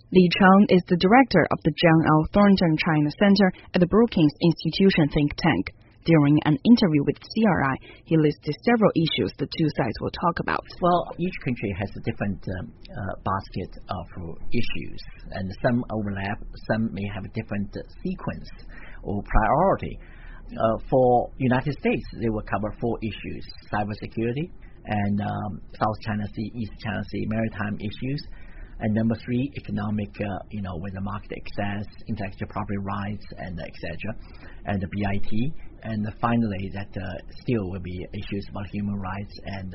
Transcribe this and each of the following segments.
Li Cheng is the director of the John L. Thornton China Center at the Brookings Institution think tank. During an interview with CRI, he listed several issues the two sides will talk about. Well, each country has a different basket of issues, and some overlap, some may have a different sequence or priority. For United States, they will cover 4 issues: cybersecurity and South China Sea, East China Sea maritime issues. And number 3, economic, with the market access, intellectual property rights, and etc. And the BIT. And finally, that still will be issues about human rights and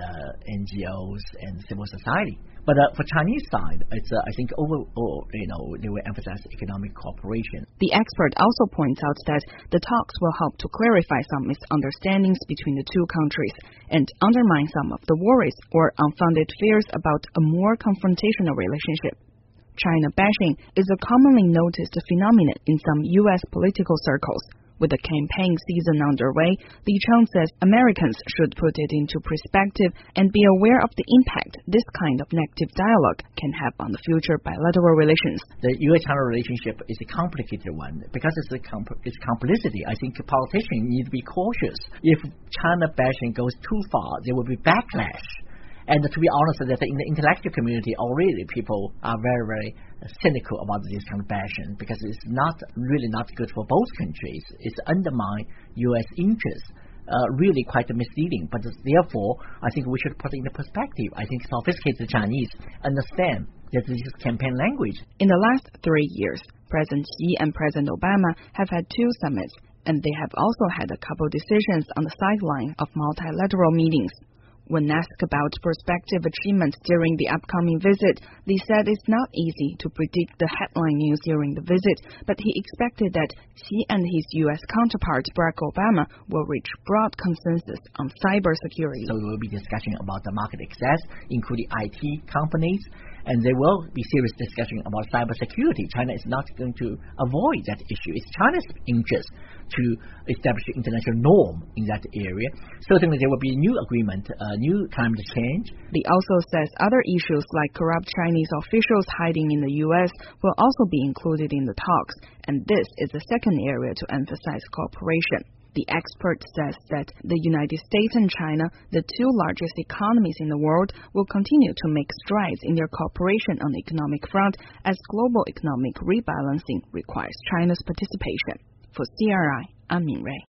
NGOs and civil society. But for Chinese side, it's I think overall, they will emphasize economic cooperation. The expert also points out that the talks will help to clarify some misunderstandings between the two countries and undermine some of the worries or unfounded fears about a more confrontational relationship. China bashing is a commonly noticed phenomenon in some U.S. political circles. With the campaign season underway, Li Cheng says Americans should put it into perspective and be aware of the impact this kind of negative dialogue can have on the future bilateral relations. The U.S.-China relationship is a complicated one. Because it's complicity, I think politicians need to be cautious. If China bashing goes too far, there will be backlash. And to be honest, that in the intellectual community already people are very, very cynical about this kind of bashing because it's really not good for both countries. It's undermine U.S. interests. Really quite misleading. But therefore, I think we should put it in perspective. I think sophisticated Chinese understand that this is campaign language. In the last 3 years, President Xi and President Obama have had 2 summits, and they have also had a couple decisions on the sideline of multilateral meetings. When asked about prospective achievements during the upcoming visit, Li said it's not easy to predict the headline news during the visit, but he expected that Xi and his U.S. counterpart Barack Obama will reach broad consensus on cybersecurity. So we will be discussing about the market access, including IT companies, and there will be serious discussion about cybersecurity. China is not going to avoid that issue. It's China's interest to establish an international norm in that area. Certainly there will be a new agreement, a new climate change. Li also says other issues like corrupt Chinese officials hiding in the U.S. will also be included in the talks, and this is the second area to emphasize cooperation. The expert says that the United States and China, the 2 largest economies in the world, will continue to make strides in their cooperation on the economic front as global economic rebalancing requires China's participation. For CRI, I'm Min Rui.